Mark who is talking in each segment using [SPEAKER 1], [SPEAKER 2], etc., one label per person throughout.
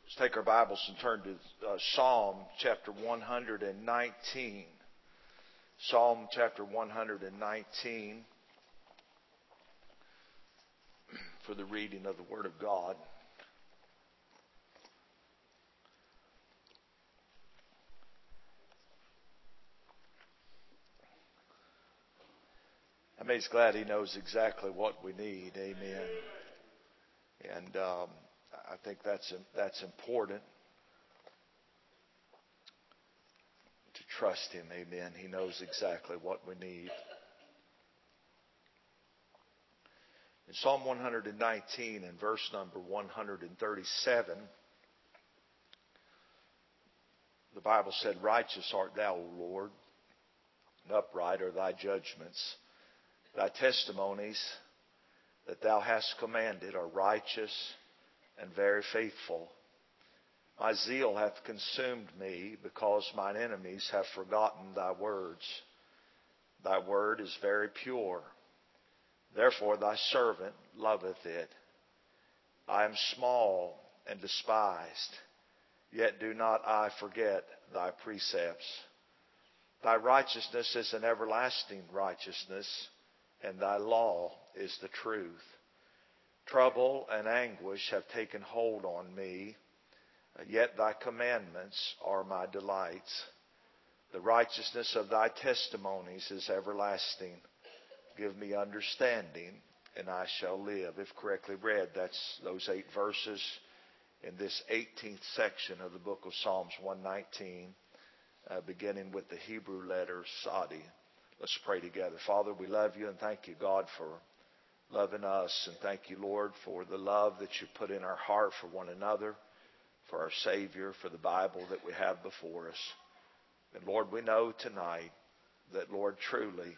[SPEAKER 1] Let's take our Bibles and turn to Psalm chapter 119. Psalm chapter 119 for the reading of the Word of God. I mean, he's glad he knows exactly what we need. Amen. And I think that's important to trust him. Amen. He knows exactly what we need. In Psalm 119 and verse number 137, the Bible said, "Righteous art thou, O Lord, and upright are thy judgments. Thy testimonies that thou hast commanded are righteous and very faithful. My zeal hath consumed me, because mine enemies have forgotten thy words. Thy word is very pure. Therefore thy servant loveth it. I am small and despised, yet do not I forget thy precepts. Thy righteousness is an everlasting righteousness, and thy law is the truth. Trouble and anguish have taken hold on me, yet thy commandments are my delights. The righteousness of thy testimonies is everlasting. Give me understanding, and I shall live." If correctly read, that's those 8 verses in this 18th section of the book of Psalms 119, beginning with the Hebrew letter Sadi. Let's pray together. Father, we love you, and thank you, God, for loving us. And thank you, Lord, for the love that you put in our heart for one another, for our Savior, for the Bible that we have before us. And Lord, we know tonight that, Lord, truly,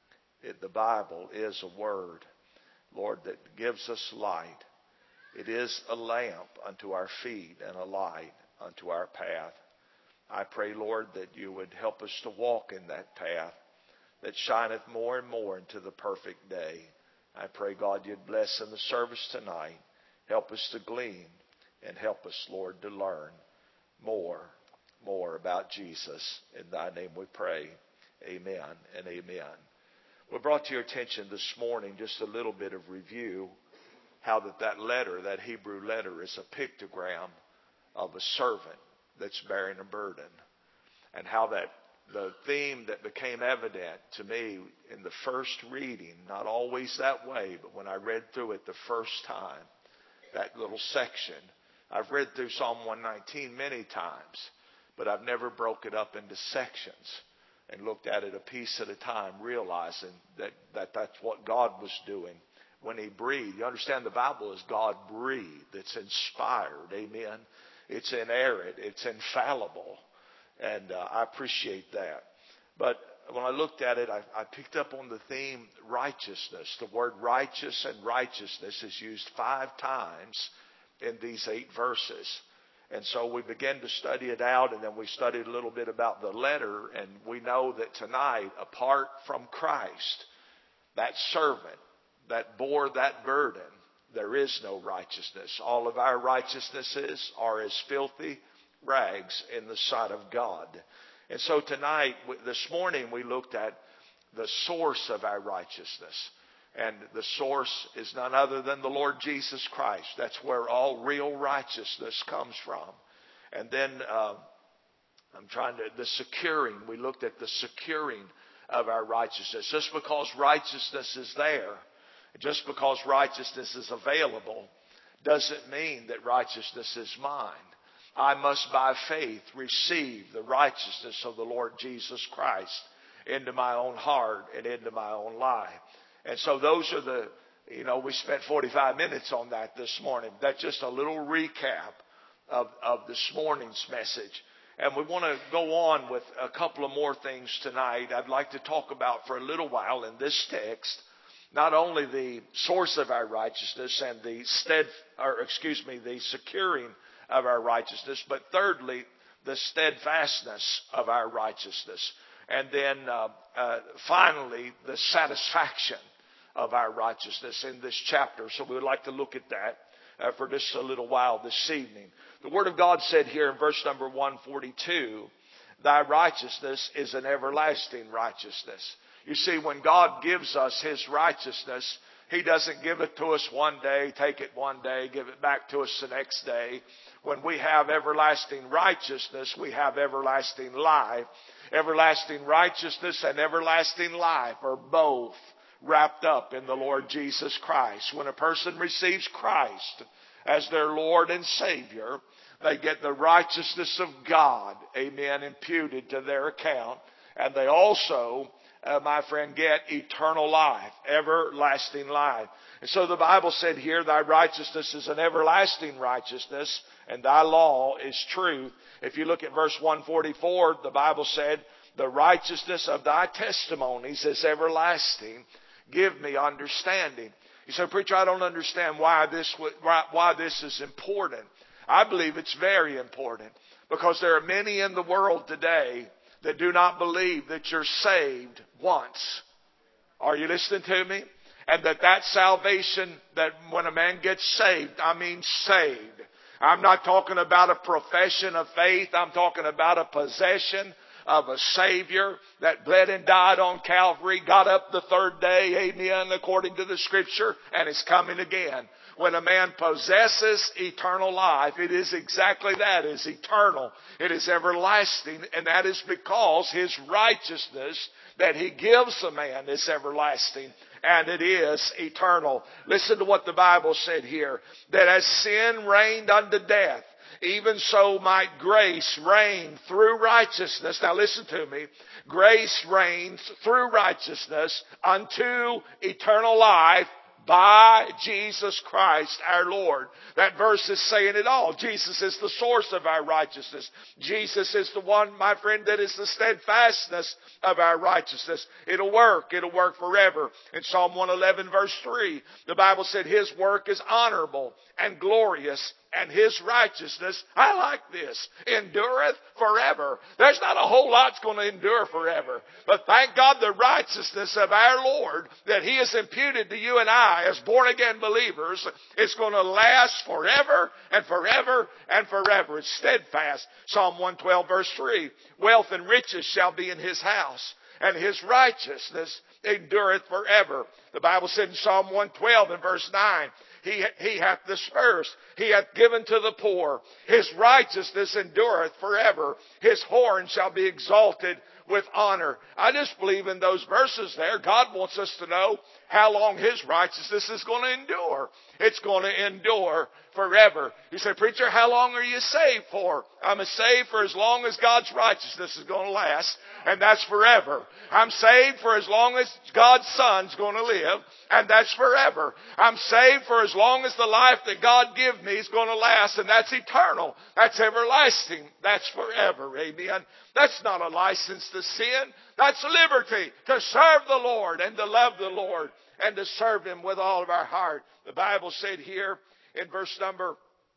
[SPEAKER 1] the Bible is a word, Lord, that gives us light. It is a lamp unto our feet and a light unto our path. I pray, Lord, that you would help us to walk in that path that shineth more and more into the perfect day. I pray, God, you'd bless in the service tonight. Help us to glean, and help us, Lord, to learn more about Jesus. In thy name we pray. Amen and amen. We brought to your attention this morning just a little bit of review, how that letter, that Hebrew letter, is a pictogram of a servant that's bearing a burden, and how that the theme that became evident to me in the first reading, not always that way, but when I read through it the first time, that little section. I've read through Psalm 119 many times, but I've never broke it up into sections and looked at it a piece at a time, realizing that that's what God was doing when he breathed. You understand, the Bible is God breathed. It's inspired. Amen. It's inerrant. It's infallible. And I appreciate that. But when I looked at it, I picked up on the theme righteousness. The word righteous and righteousness is used 5 times in these 8 verses. And so we began to study it out, and then we studied a little bit about the letter. And we know that tonight, apart from Christ, that servant that bore that burden, there is no righteousness. All of our righteousnesses are as filthy rags in the sight of God. And so tonight, this morning, we looked at the source of our righteousness. And the source is none other than the Lord Jesus Christ. That's where all real righteousness comes from. And then the securing. We looked at the securing of our righteousness. Just because righteousness is there, just because righteousness is available, doesn't mean that righteousness is mine. I must by faith receive the righteousness of the Lord Jesus Christ into my own heart and into my own life. And so those are we spent 45 minutes on that this morning. That's just a little recap of this morning's message. And we want to go on with a couple of more things tonight. I'd like to talk about for a little while in this text, not only the source of our righteousness and the securing of our righteousness, but thirdly, the steadfastness of our righteousness. And then finally, the satisfaction of our righteousness in this chapter. So we would like to look at that. for just a little while this evening. The Word of God said here in verse number 142, thy righteousness is an everlasting righteousness. You see, when God gives us His righteousness, He doesn't give it to us one day, take it one day, give it back to us the next day. When we have everlasting righteousness, we have everlasting life. Everlasting righteousness and everlasting life are both wrapped up in the Lord Jesus Christ. When a person receives Christ as their Lord and Savior, they get the righteousness of God, amen, imputed to their account. And they also, my friend, get eternal life, everlasting life. And so the Bible said here, thy righteousness is an everlasting righteousness, and thy law is truth. If you look at verse 144, the Bible said, the righteousness of thy testimonies is everlasting. Give me understanding. You say, preacher, I don't understand why this is important. I believe it's very important because there are many in the world today that do not believe that you're saved once. Are you listening to me? And that salvation, that when a man gets saved, I mean saved. I'm not talking about a profession of faith. I'm talking about a possession of a Savior that bled and died on Calvary, got up the third day, amen, according to the Scripture, and is coming again. When a man possesses eternal life, it is exactly that. It is eternal. It is everlasting. And that is because His righteousness that He gives a man is everlasting. And it is eternal. Listen to what the Bible said here. That as sin reigned unto death, even so might grace reign through righteousness. Now listen to me. Grace reigns through righteousness unto eternal life by Jesus Christ our Lord. That verse is saying it all. Jesus is the source of our righteousness. Jesus is the one, my friend, that is the steadfastness of our righteousness. It'll work. It'll work forever. In Psalm 111 verse 3, the Bible said His work is honorable and glorious, and His righteousness, I like this, endureth forever. There's not a whole lot that's going to endure forever. But thank God the righteousness of our Lord that He has imputed to you and I as born again believers is going to last forever and forever and forever. It's steadfast. Psalm 112 verse 3, wealth and riches shall be in His house, and His righteousness endureth forever. The Bible said in Psalm 112 and verse 9, He hath dispersed, He hath given to the poor. His righteousness endureth forever. His horn shall be exalted with honor. I just believe in those verses there. God wants us to know how long His righteousness is going to endure. It's going to endure forever. You say, preacher, how long are you saved for? I'm saved for as long as God's righteousness is going to last, and that's forever. I'm saved for as long as God's Son's going to live, and that's forever. I'm saved for as long as the life that God gives me is going to last, and that's eternal. That's everlasting. That's forever. Amen. That's not a license to sin. That's liberty to serve the Lord and to love the Lord and to serve Him with all of our heart. The Bible said here in verse number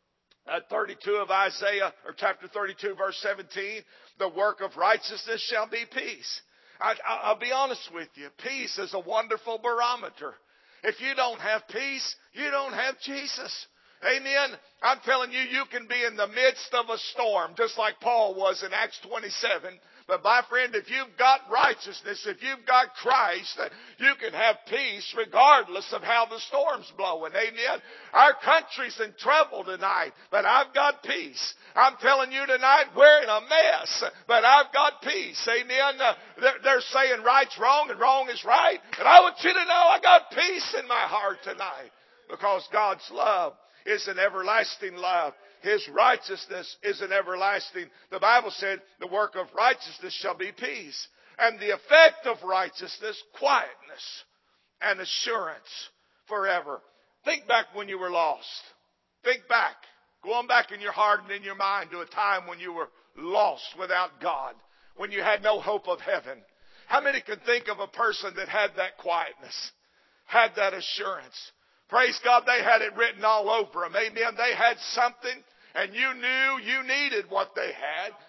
[SPEAKER 1] 32 of Isaiah, or chapter 32, verse 17, the work of righteousness shall be peace. I'll be honest with you. Peace is a wonderful barometer. If you don't have peace, you don't have Jesus. Amen. I'm telling you, you can be in the midst of a storm, just like Paul was in Acts 27. But my friend, if you've got righteousness, if you've got Christ, you can have peace regardless of how the storm's blowing. Amen. Our country's in trouble tonight, but I've got peace. I'm telling you tonight, we're in a mess, but I've got peace. Amen. They're saying right's wrong and wrong is right. And I want you to know I got peace in my heart tonight because God's love is an everlasting love. His righteousness is an everlasting. The Bible said the work of righteousness shall be peace. And the effect of righteousness, quietness and assurance forever. Think back when you were lost. Think back. Go on back in your heart and in your mind to a time when you were lost without God, when you had no hope of heaven. How many can think of a person that had that quietness, had that assurance? Praise God, they had it written all over them. Amen. They had something, and you knew you needed what they had.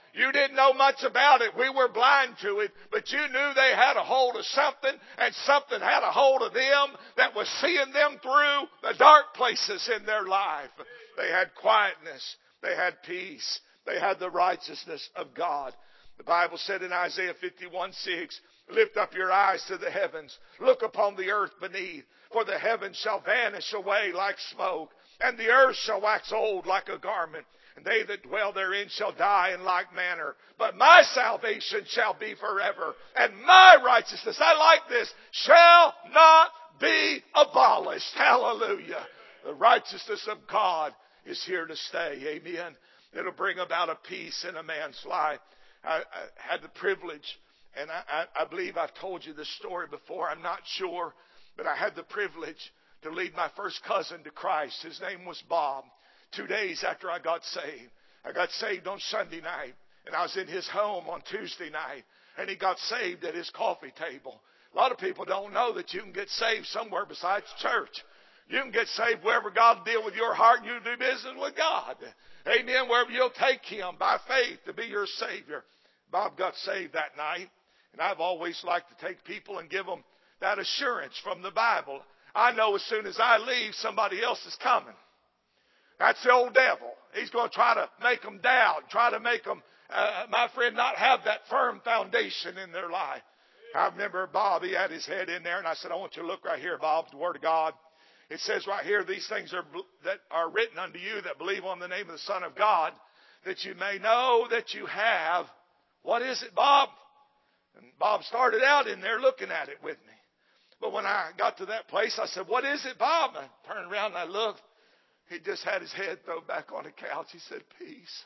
[SPEAKER 1] You didn't know much about it. We were blind to it. But you knew they had a hold of something, and something had a hold of them that was seeing them through the dark places in their life. They had quietness. They had peace. They had the righteousness of God. The Bible said in Isaiah 51:6, lift up your eyes to the heavens. Look upon the earth beneath. For the heavens shall vanish away like smoke, and the earth shall wax old like a garment. And they that dwell therein shall die in like manner. But my salvation shall be forever, and my righteousness, I like this, shall not be abolished. Hallelujah. The righteousness of God is here to stay. Amen. It'll bring about a peace in a man's life. I had the privilege, and I believe I've told you this story before. I'm not sure, but I had the privilege to lead my first cousin to Christ. His name was Bob. 2 days after I got saved on Sunday night, and I was in his home on Tuesday night, and he got saved at his coffee table. A lot of people don't know that you can get saved somewhere besides church. You can get saved wherever God will deal with your heart, and you do business with God. Amen. Wherever you'll take Him by faith to be your Savior. Bob got saved that night, and I've always liked to take people and give them that assurance from the Bible. I know as soon as I leave, somebody else is coming. That's the old devil. He's going to try to make them doubt, try to make them, my friend, not have that firm foundation in their life. I remember Bob, he had his head in there, and I said, I want you to look right here, Bob, the Word of God. It says right here, these things that are written unto you that believe on the name of the Son of God, that you may know that you have, what is it, Bob? And Bob started out in there looking at it with me. But when I got to that place, I said, what is it, Bob? And I turned around and I looked. He just had his head thrown back on the couch. He said, peace.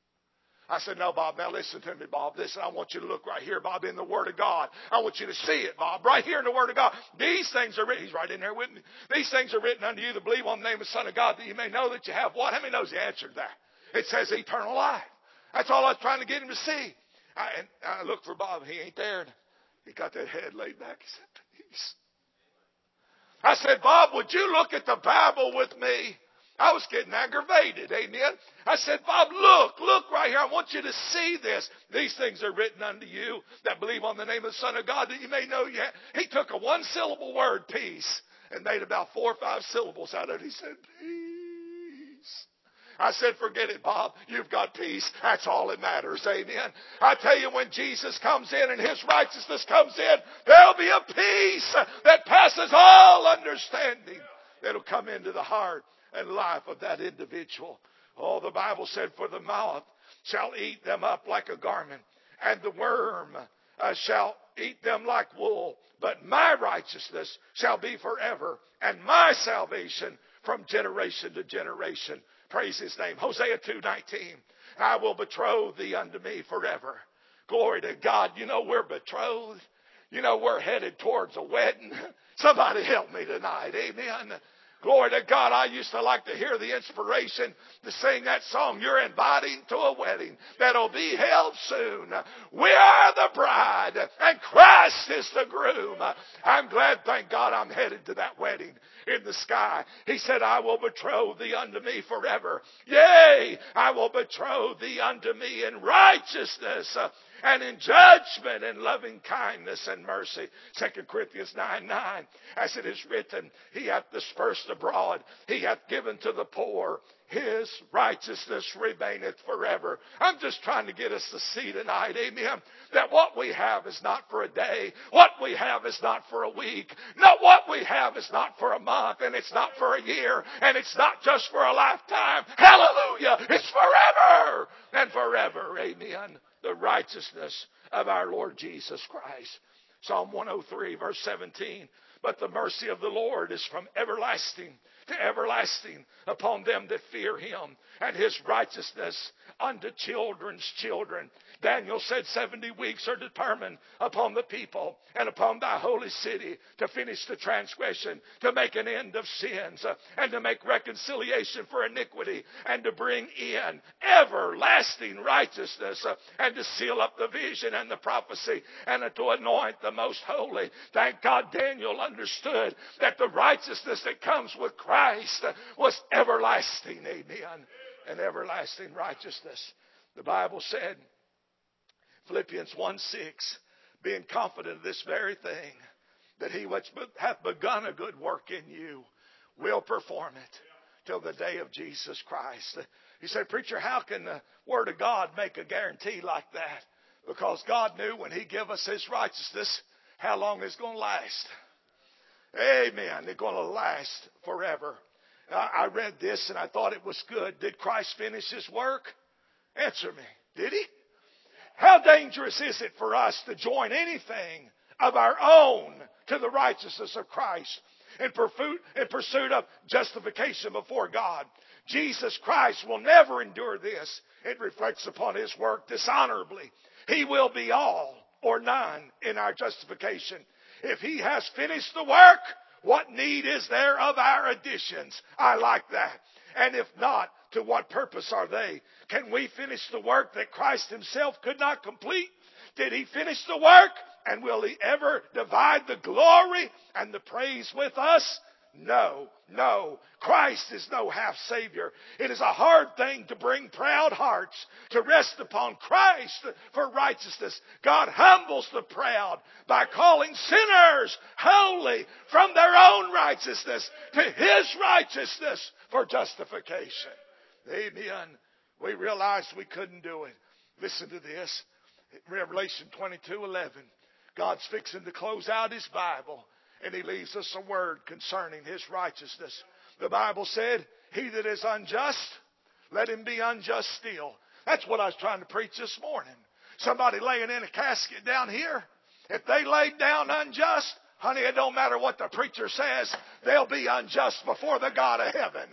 [SPEAKER 1] I said, no, Bob, now listen to me, Bob. Listen, I want you to look right here, Bob, in the Word of God. I want you to see it, Bob, right here in the Word of God. These things are written. He's right in there with me. These things are written unto you that believe on the name of the Son of God, that you may know that you have what? How many knows the answer to that? It says eternal life. That's all I was trying to get him to see. I looked for Bob. He ain't there. He got that head laid back. He said, peace. I said, Bob, would you look at the Bible with me? I was getting aggravated. Amen. I said, Bob, look right here. I want you to see this. These things are written unto you that believe on the name of the Son of God, that you may know you have. He took a one-syllable word, peace, and made about 4 or 5 syllables out of it. He said, peace. I said, forget it, Bob. You've got peace. That's all that matters. Amen. I tell you, when Jesus comes in and His righteousness comes in, there'll be a peace that passes all understanding that'll come into the heart and life of that individual. Oh, the Bible said, for the mouth shall eat them up like a garment, and the worm shall eat them like wool. But my righteousness shall be forever, and my salvation from generation to generation. Praise His name. Hosea 2:19. I will betroth thee unto me forever. Glory to God. You know we're betrothed. You know we're headed towards a wedding. Somebody help me tonight. Amen. Glory to God. I used to like to hear the inspiration to sing that song. You're inviting to a wedding that'll be held soon. We are the bride and Christ is the groom. I'm glad, thank God, I'm headed to that wedding in the sky. He said, I will betroth thee unto me forever. Yea, I will betroth thee unto me in righteousness and in judgment and loving kindness and mercy. 2 Corinthians 9:9. As it is written, He hath dispersed abroad, He hath given to the poor. His righteousness remaineth forever. I'm just trying to get us to see tonight, amen, that what we have is not for a day. What we have is not for a week. Not what we have is not for a month, and it's not for a year, and it's not just for a lifetime. Hallelujah! It's forever and forever, amen. The righteousness of our Lord Jesus Christ. Psalm 103, verse 17. But the mercy of the Lord is from everlasting to everlasting upon them that fear Him, and His righteousness unto children's children. Daniel said 70 weeks are determined upon the people and upon thy holy city to finish the transgression, to make an end of sins, and to make reconciliation for iniquity, and to bring in everlasting righteousness, and to seal up the vision and the prophecy, and to anoint the most holy. Thank God Daniel understood that the righteousness that comes with Christ was everlasting. Amen. And everlasting righteousness. The Bible said Philippians 1:6, being confident of this very thing, that he which hath begun a good work in you will perform it till the day of Jesus Christ. You say, preacher, how can the Word of God make a guarantee like that? Because God knew when He gave us His righteousness, how long it's going to last. Amen. It's going to last forever. I read this and I thought it was good. Did Christ finish His work? Answer me. Did He? How dangerous is it for us to join anything of our own to the righteousness of Christ in pursuit of justification before God? Jesus Christ will never endure this. It reflects upon His work dishonorably. He will be all or none in our justification. If He has finished the work, what need is there of our additions? I like that. And if not, to what purpose are they? Can we finish the work that Christ Himself could not complete? Did He finish the work? And will He ever divide the glory and the praise with us? No, no. Christ is no half Savior. It is a hard thing to bring proud hearts to rest upon Christ for righteousness. God humbles the proud by calling sinners holy from their own righteousness to His righteousness for justification. Amen. We realized we couldn't do it. Listen to this. Revelation 22:11. God's fixing to close out His Bible, and He leaves us a word concerning His righteousness. The Bible said, he that is unjust, let him be unjust still. That's what I was trying to preach this morning. Somebody laying in a casket down here, if they laid down unjust, honey, it don't matter what the preacher says, they'll be unjust before the God of heaven.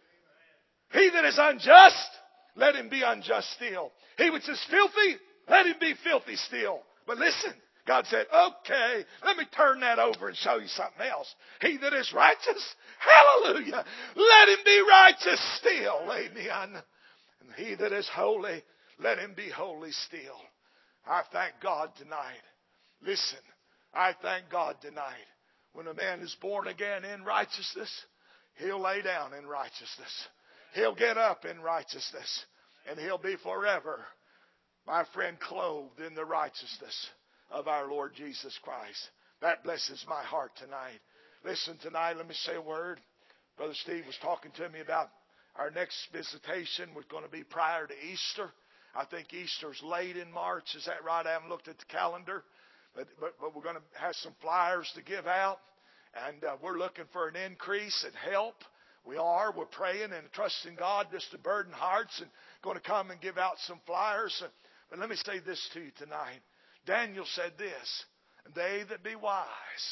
[SPEAKER 1] He that is unjust, let him be unjust still. He which is filthy, let him be filthy still. But listen, God said, okay, let me turn that over and show you something else. He that is righteous, hallelujah, let him be righteous still. Amen. And he that is holy, let him be holy still. I thank God tonight. Listen, I thank God tonight. When a man is born again in righteousness, he'll lay down in righteousness. He'll get up in righteousness. And he'll be forever, my friend, clothed in the righteousness of our Lord Jesus Christ. That blesses my heart tonight. Listen, tonight, let me say a word. Brother Steve was talking to me about our next visitation was going to be prior to Easter. I think Easter's late in March. Is that right? I haven't looked at the calendar. But we're going to have some flyers to give out. And we're looking for an increase and help. We're praying and trusting God just to burden hearts and going to come and give out some flyers. But let me say this to you tonight. Daniel said this, they that be wise.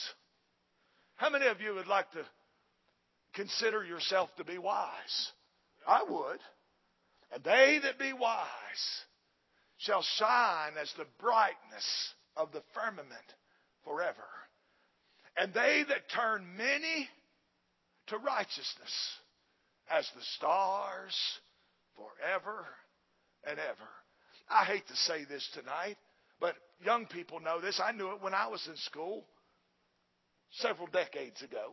[SPEAKER 1] How many of you would like to consider yourself to be wise? I would. And they that be wise shall shine as the brightness of the firmament forever. And they that turn many to righteousness as the stars forever and ever. I hate to say this tonight, but young people know this. I knew it when I was in school several decades ago.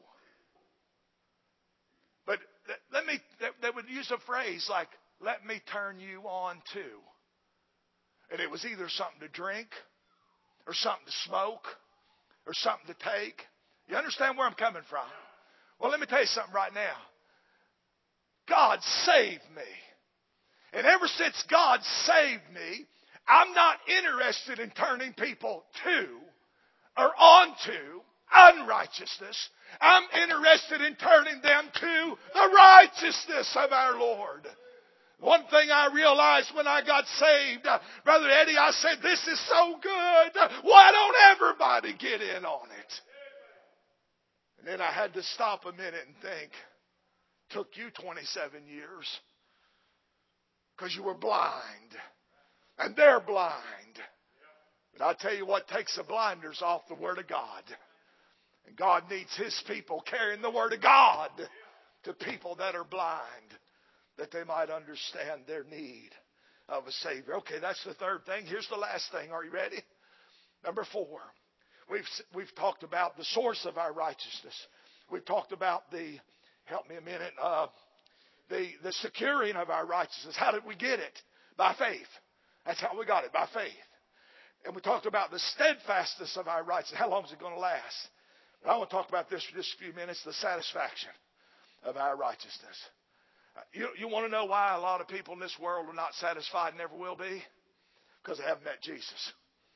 [SPEAKER 1] But they would use a phrase like, let me turn you on to. And it was either something to drink or something to smoke or something to take. You understand where I'm coming from? Well, let me tell you something right now. God saved me. And ever since God saved me, I'm not interested in turning people to or onto unrighteousness. I'm interested in turning them to the righteousness of our Lord. One thing I realized when I got saved, Brother Eddie, I said, this is so good. Why don't everybody get in on it? And then I had to stop a minute and think, took you 27 years because you were blind. And they're blind. But I'll tell you what takes the blinders off, the Word of God. And God needs His people carrying the Word of God to people that are blind, that they might understand their need of a Savior. Okay, that's the third thing. Here's the last thing. Are you ready? Number 4. We've talked about the source of our righteousness. We've talked about help me a minute, the securing of our righteousness. How did we get it? By faith. That's how we got it, by faith.
[SPEAKER 2] And we talked about the steadfastness of our righteousness. How long is it going to last? But I want to talk about this for just a few minutes, the satisfaction of our righteousness. You want to know why a lot of people in this world are not satisfied and never will be? Because they haven't met Jesus.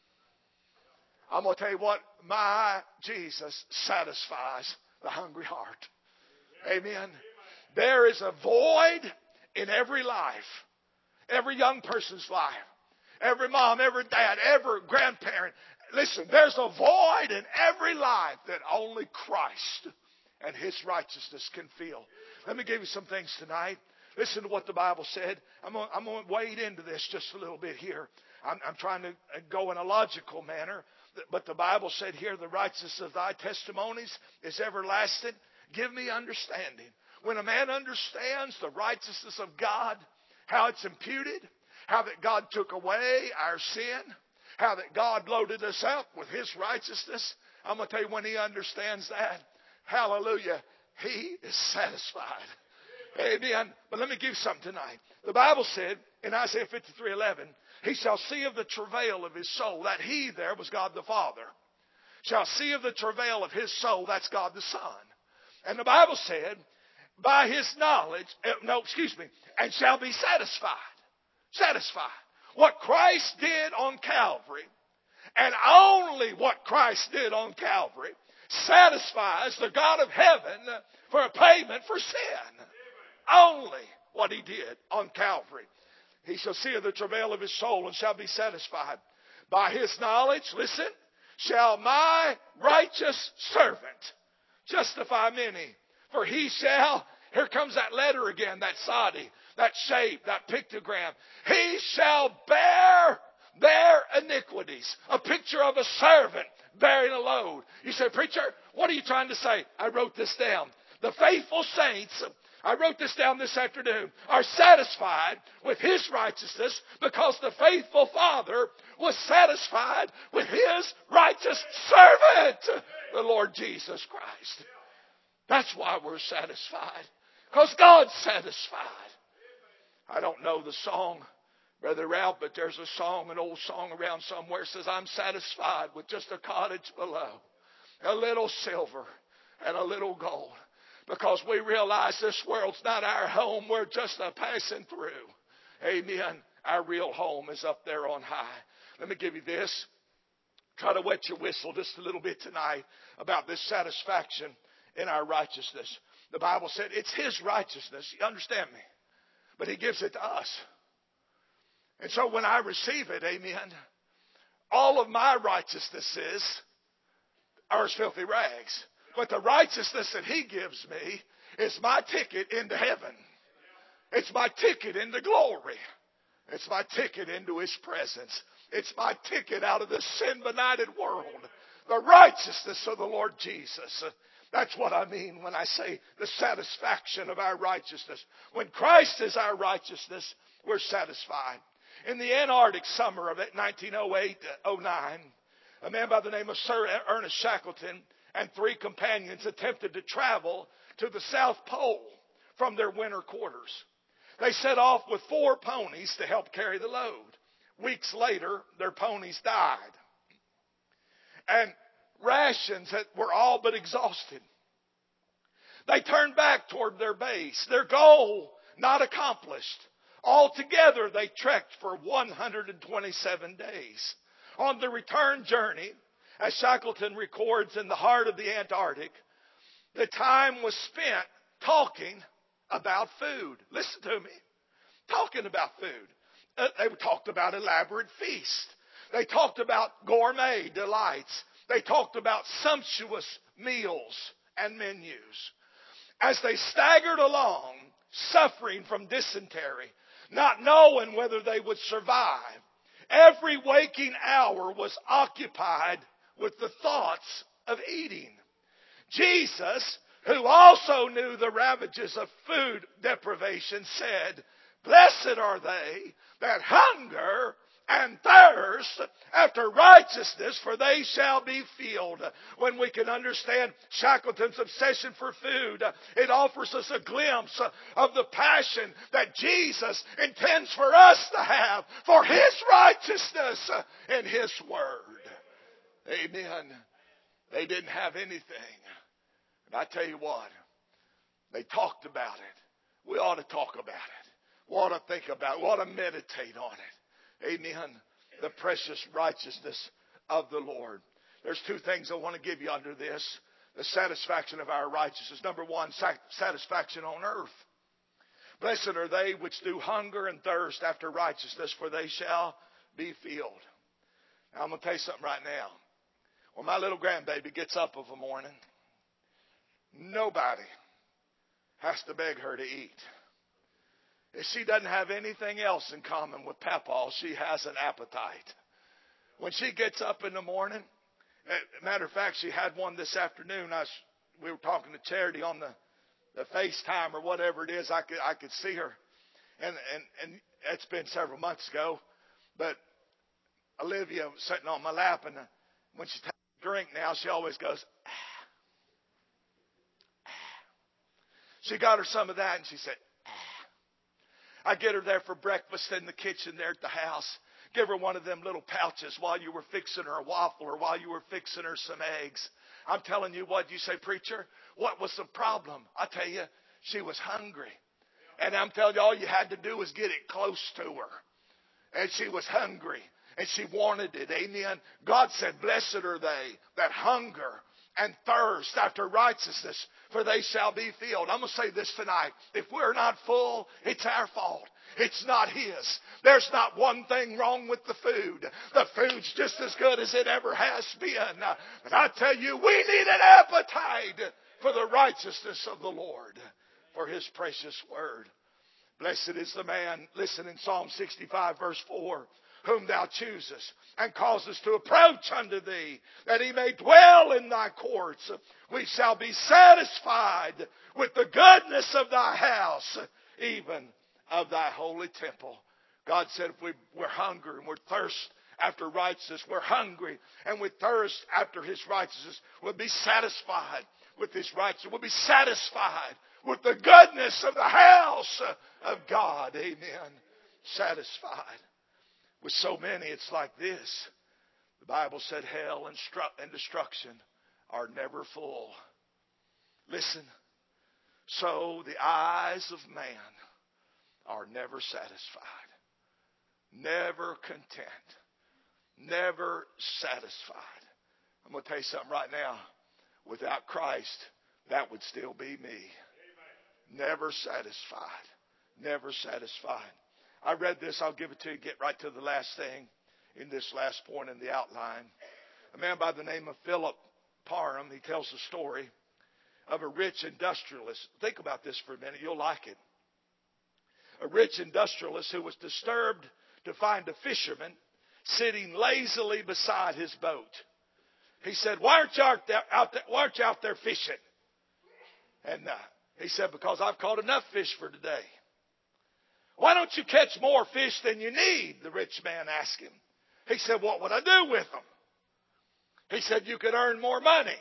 [SPEAKER 2] I'm going to tell you what, my Jesus satisfies the hungry heart. Amen. There is a void in every life, every young person's life, every mom, every dad, every grandparent. Listen, there's a void in every life that only Christ and His righteousness can fill. Let me give you some things tonight. Listen to what the Bible said. I'm going to wade into this just a little bit here. I'm trying to go in a logical manner. But the Bible said here, the righteousness of thy testimonies is everlasting. Give me understanding. When a man understands the righteousness of God, how it's imputed, how that God took away our sin, how that God loaded us up with His righteousness, I'm going to tell you, when he understands that, hallelujah, he is satisfied. Amen. But let me give you something tonight. The Bible said in Isaiah 53:11, he shall see of the travail of his soul. That he there was God the Father. Shall see of the travail of his soul. That's God the Son. And the Bible said, by his knowledge, and shall be satisfied. Satisfied. What Christ did on Calvary, and only what Christ did on Calvary, satisfies the God of heaven for a payment for sin. Only what he did on Calvary. He shall see of the travail of his soul and shall be satisfied. By his knowledge, listen, shall my righteous servant justify many. For he shall, here comes that letter again, that sadi, that shape, that pictogram. He shall bear their iniquities. A picture of a servant bearing a load. You say, preacher, what are you trying to say? I wrote this down. The faithful saints, I wrote this down this afternoon, are satisfied with his righteousness because the faithful Father was satisfied with his righteous servant, the Lord Jesus Christ. That's why we're satisfied. Because God's satisfied. I don't know the song, Brother Ralph, but there's a song, an old song around somewhere, says, I'm satisfied with just a cottage below, a little silver and a little gold. Because we realize this world's not our home. We're just a passing through. Amen. Our real home is up there on high. Let me give you this. Try to wet your whistle just a little bit tonight about this satisfaction in our righteousness. The Bible said it's his righteousness. You understand me? But he gives it to us. And so when I receive it, amen, all of my righteousnesses are as filthy rags. But the righteousness that he gives me is my ticket into heaven. It's my ticket into glory. It's my ticket into his presence. It's my ticket out of this sin-benighted world. The righteousness of the Lord Jesus. That's what I mean when I say the satisfaction of our righteousness. When Christ is our righteousness, we're satisfied. In the Antarctic summer of 1908-09, a man by the name of Sir Ernest Shackleton and 3 companions attempted to travel to the South Pole from their winter quarters. They set off with 4 ponies to help carry the load. Weeks later, their ponies died. And rations were all but exhausted. They turned back toward their base. Their goal not accomplished. Altogether, they trekked for 127 days. On the return journey, as Shackleton records in the heart of the Antarctic, the time was spent talking about food. Listen to me. Talking about food. They talked about elaborate feasts. They talked about gourmet delights. They talked about sumptuous meals and menus. As they staggered along, suffering from dysentery, not knowing whether they would survive, every waking hour was occupied with the thoughts of eating. Jesus, who also knew the ravages of food deprivation, said, blessed are they that hunger and thirst after righteousness, for they shall be filled. When we can understand Shackleton's obsession for food, it offers us a glimpse of the passion that Jesus intends for us to have for His righteousness and His Word. Amen. They didn't have anything. And I tell you what, they talked about it. We ought to talk about it. We ought to think about it. We ought to meditate on it. Amen. The precious righteousness of the Lord. There's two things I want to give you under this. The satisfaction of our righteousness. Number one, satisfaction on earth. Blessed are they which do hunger and thirst after righteousness, for they shall be filled. Now I'm going to tell you something right now. When my little grandbaby gets up of a morning, nobody has to beg her to eat. If she doesn't have anything else in common with Papa, she has an appetite. When she gets up in the morning, matter of fact, she had one this afternoon. We were talking to Charity on the FaceTime or whatever it is. I could see her, and it's been several months ago. But Olivia was sitting on my lap, and when she takes a drink now, she always goes, ah, ah. She got her some of that, and she said, I get her there for breakfast in the kitchen there at the house. Give her one of them little pouches while you were fixing her a waffle or while you were fixing her some eggs. I'm telling you what, you say, preacher, what was the problem? I tell you, she was hungry. And I'm telling you, all you had to do was get it close to her. And she was hungry. And she wanted it. Amen. God said, blessed are they that hunger and thirst after righteousness, for they shall be filled. I'm going to say this tonight. If we're not full, it's our fault. It's not His. There's not one thing wrong with the food. The food's just as good as it ever has been. But I tell you, we need an appetite for the righteousness of the Lord, for His precious Word. Blessed is the man, listen in Psalm 65 verse 4, whom thou choosest, and causest to approach unto thee, that he may dwell in thy courts. We shall be satisfied with the goodness of thy house, even of thy holy temple. God said if we're hungry and we're thirst after righteousness, we're hungry and we thirst after His righteousness, we'll be satisfied with His righteousness. We'll be satisfied with the goodness of the house of God. Amen. Satisfied. With so many, it's like this. The Bible said hell and destruction are never full. Listen. So the eyes of man are never satisfied. Never content. Never satisfied. I'm going to tell you something right now. Without Christ, that would still be me. Never satisfied. Never satisfied. I read this. I'll give it to you. Get right to the last thing in this last point in the outline. A man by the name of Philip Parham, he tells the story of a rich industrialist. Think about this for a minute. You'll like it. A rich industrialist who was disturbed to find a fisherman sitting lazily beside his boat. He said, why aren't you out there fishing? And he said, because I've caught enough fish for today. Why don't you catch more fish than you need? The rich man asked him. He said, what would I do with them? He said, you could earn more money.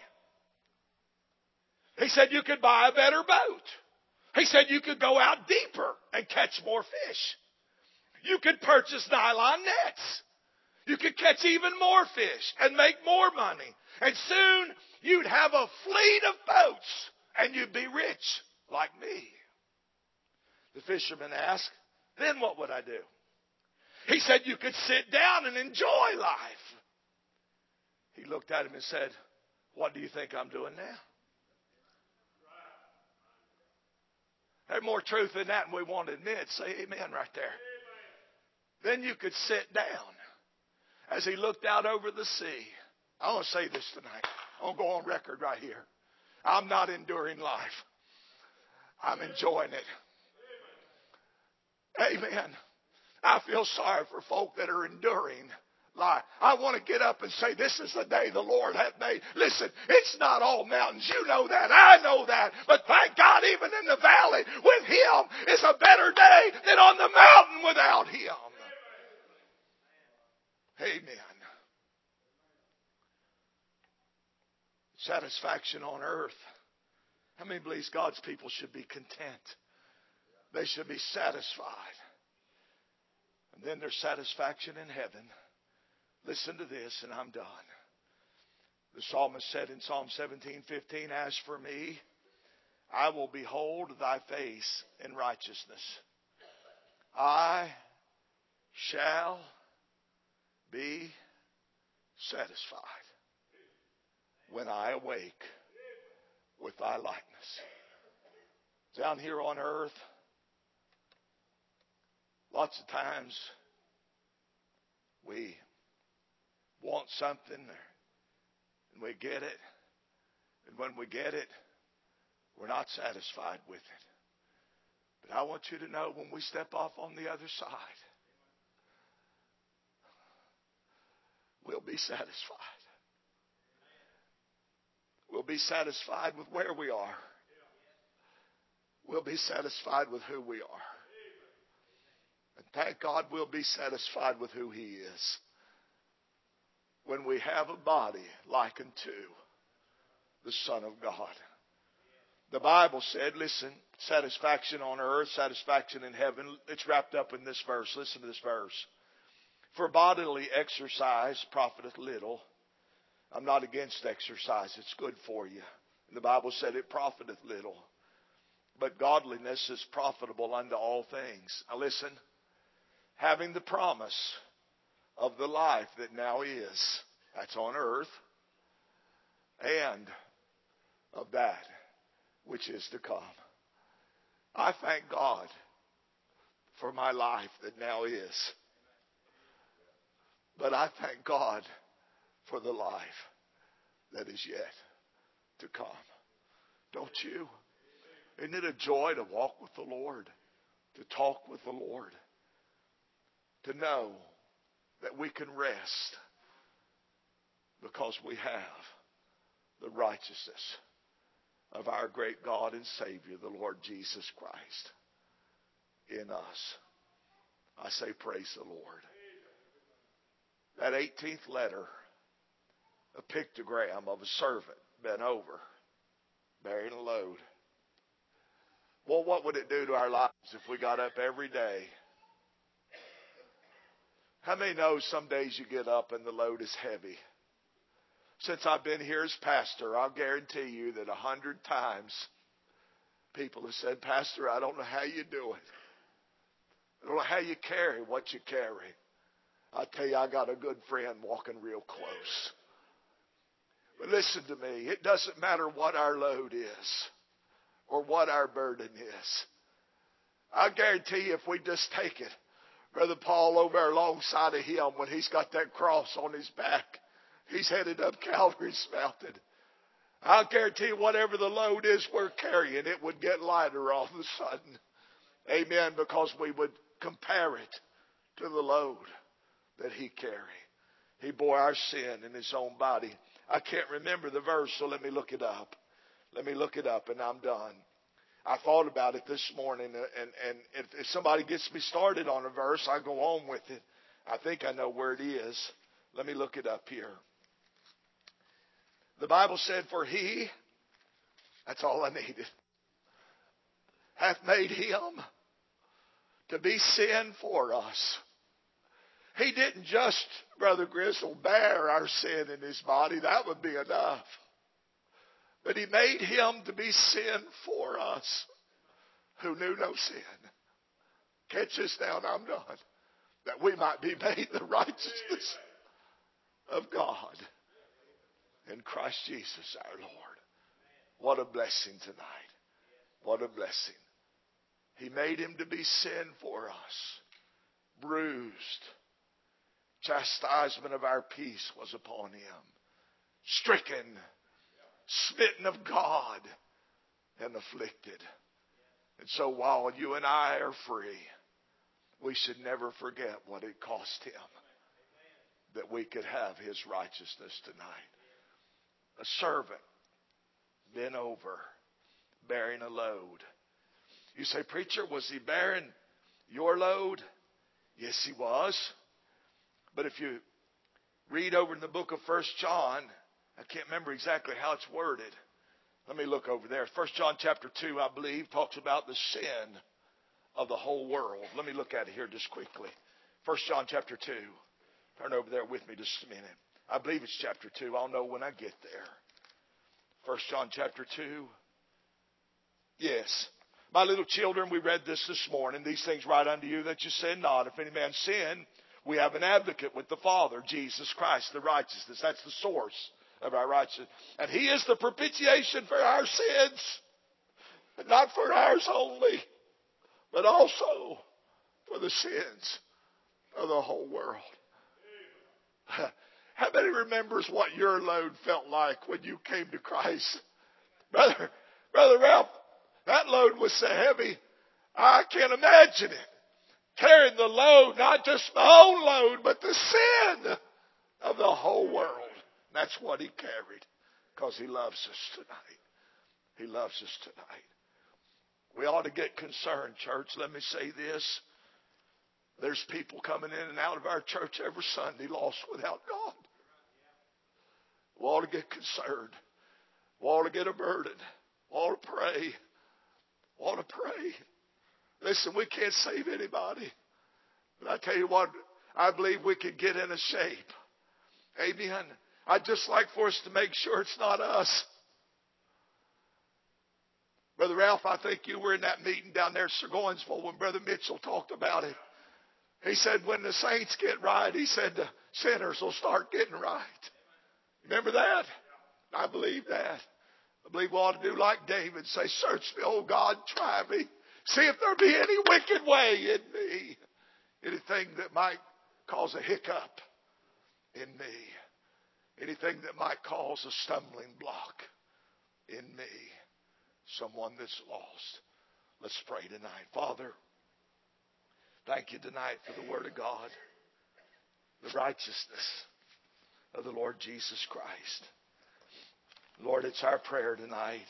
[SPEAKER 2] He said, you could buy a better boat. He said, you could go out deeper and catch more fish. You could purchase nylon nets. You could catch even more fish and make more money. And soon you'd have a fleet of boats and you'd be rich like me. The fisherman asked, then what would I do? He said, you could sit down and enjoy life. He looked at him and said, what do you think I'm doing now? There's more truth in that than we want to admit. Say amen right there. Then you could sit down. As he looked out over the sea, I want to say this tonight. I want to go on record right here. I'm not enduring life. I'm enjoying it. Amen. I feel sorry for folk that are enduring life. I want to get up and say, this is the day the Lord hath made. Listen, it's not all mountains. You know that. I know that. But thank God, even in the valley with Him is a better day than on the mountain without Him. Satisfaction on earth. How many believes God's people should be content? They should be satisfied. And then there's satisfaction in heaven. Listen to this and I'm done. The psalmist said in Psalm 17:15, "As for me, I will behold thy face in righteousness. I shall be satisfied when I awake with thy likeness." Down here on earth, lots of times we want something and we get it. And when we get it, we're not satisfied with it. But I want you to know when we step off on the other side, we'll be satisfied. We'll be satisfied with where we are. We'll be satisfied with who we are. And thank God we'll be satisfied with who He is. When we have a body like unto the Son of God. The Bible said, listen, satisfaction on earth, satisfaction in heaven. It's wrapped up in this verse. Listen to this verse. "For bodily exercise profiteth little." I'm not against exercise. It's good for you. And the Bible said it profiteth little. "But godliness is profitable unto all things." Now listen. "Having the promise of the life that now is," that's on earth, "and of that which is to come." I thank God for my life that now is. But I thank God for the life that is yet to come. Don't you? Isn't it a joy to walk with the Lord? To talk with the Lord? To know that we can rest because we have the righteousness of our great God and Savior, the Lord Jesus Christ, in us. I say praise the Lord. That 18th letter, a pictogram of a servant bent over, bearing a load. Well, what would it do to our lives if we got up every day? How many know some days you get up and the load is heavy? Since I've been here as pastor, I'll guarantee you that 100 times people have said, "Pastor, I don't know how you do it. I don't know how you carry what you carry." I tell you, I got a good friend walking real close. But listen to me. It doesn't matter what our load is or what our burden is. I guarantee you if we just take it, Brother Paul over there alongside of him when he's got that cross on his back, he's headed up Calvary's mountain. I guarantee you whatever the load is we're carrying, it would get lighter all of a sudden. Amen. Because we would compare it to the load that He carried. He bore our sin in His own body. I can't remember the verse, so let me look it up. Let me look it up and I'm done. I thought about it this morning, and if somebody gets me started on a verse, I go on with it. I think I know where it is. Let me look it up here. The Bible said, "For He," that's all I needed, "hath made Him to be sin for us." He didn't just, Brother Gristle, bear our sin in His body. That would be enough. But He made Him to be sin for us who knew no sin. Catch this now and I'm done. That we might be made the righteousness of God in Christ Jesus our Lord. What a blessing tonight. What a blessing. He made Him to be sin for us. Bruised. Chastisement of our peace was upon Him. Stricken. Smitten of God. And afflicted. And so while you and I are free, we should never forget what it cost Him that we could have His righteousness tonight. A servant bent over, bearing a load. You say, "Preacher, was He bearing your load?" Yes, He was. But if you read over in the book of 1 John I can't remember exactly how it's worded. Let me look over there. 1 John chapter 2, I believe, talks about the sin of the whole world. Let me look at it here just quickly. 1 John chapter 2. Turn over there with me just a minute. I believe it's chapter 2. I'll know when I get there. 1 John chapter 2. Yes. My little children, we read this morning. These things write unto you that you sin not. If any man sin, we have an advocate with the Father, Jesus Christ, the righteousness. That's the source of our righteousness. And He is the propitiation for our sins. And not for ours only, but also for the sins of the whole world. How many remembers what your load felt like when you came to Christ? Brother Ralph, that load was so heavy, I can't imagine it. Carrying the load, not just my own load, but the sin of the whole world. That's what He carried, because He loves us tonight. He loves us tonight. We ought to get concerned, church. Let me say this. There's people coming in and out of our church every Sunday lost without God. We ought to get concerned. We ought to get a burden. We ought to pray. We ought to pray. Listen, we can't save anybody. But I tell you what, I believe we can get in a shape. Amen. I'd just like for us to make sure it's not us. Brother Ralph, I think you were in that meeting down there at Sir Goinsville when Brother Mitchell talked about it. He said when the saints get right, he said the sinners will start getting right. Remember that? I believe that. I believe we ought to do like David. Say, search me, O God, try me. See if there be any wicked way in me. Anything that might cause a hiccup in me. Anything that might cause a stumbling block in me. Someone that's lost. Let's pray tonight. Father, thank you tonight for the Word of God. The righteousness of the Lord Jesus Christ. Lord, it's our prayer tonight.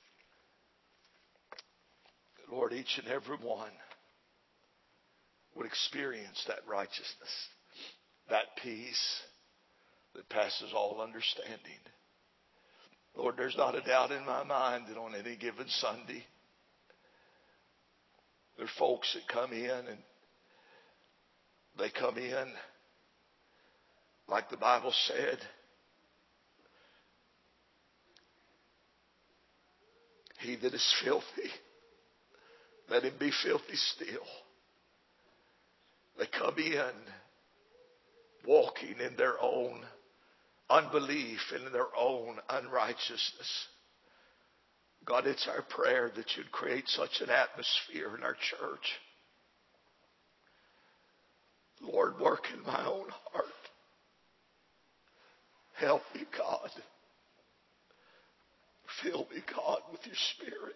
[SPEAKER 2] Lord, each and every one would experience that righteousness, that peace that passes all understanding. Lord, there's not a doubt in my mind that on any given Sunday, there's folks that come in and they come in like the Bible said. He that is filthy, let him be filthy still. They come in walking in their own unbelief and in their own unrighteousness. God, it's our prayer that you'd create such an atmosphere in our church. Lord, work in my own heart. Help me, God. Fill me, God, with your Spirit.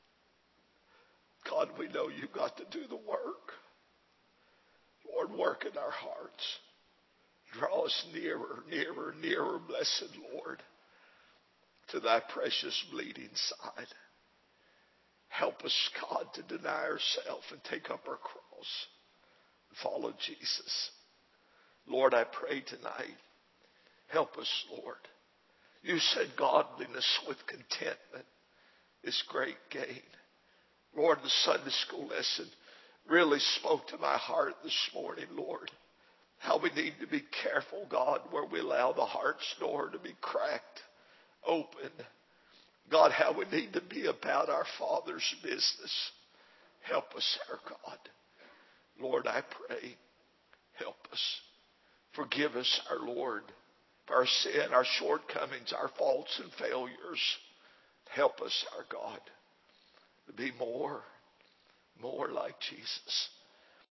[SPEAKER 2] God, we know you've got to do the work. Lord, work in our hearts. Draw us nearer, nearer, nearer, blessed Lord, to thy precious bleeding side. Help us, God, to deny ourselves and take up our cross and follow Jesus. Lord, I pray tonight, help us, Lord. You said godliness with contentment is great gain. Lord, the Sunday school lesson really spoke to my heart this morning, Lord. How we need to be careful, God, where we allow the heart's door to be cracked open. God, how we need to be about our Father's business. Help us, our God. Lord, I pray, help us. Forgive us, our Lord, for our sin, our shortcomings, our faults and failures. Help us, our God, to be more like Jesus.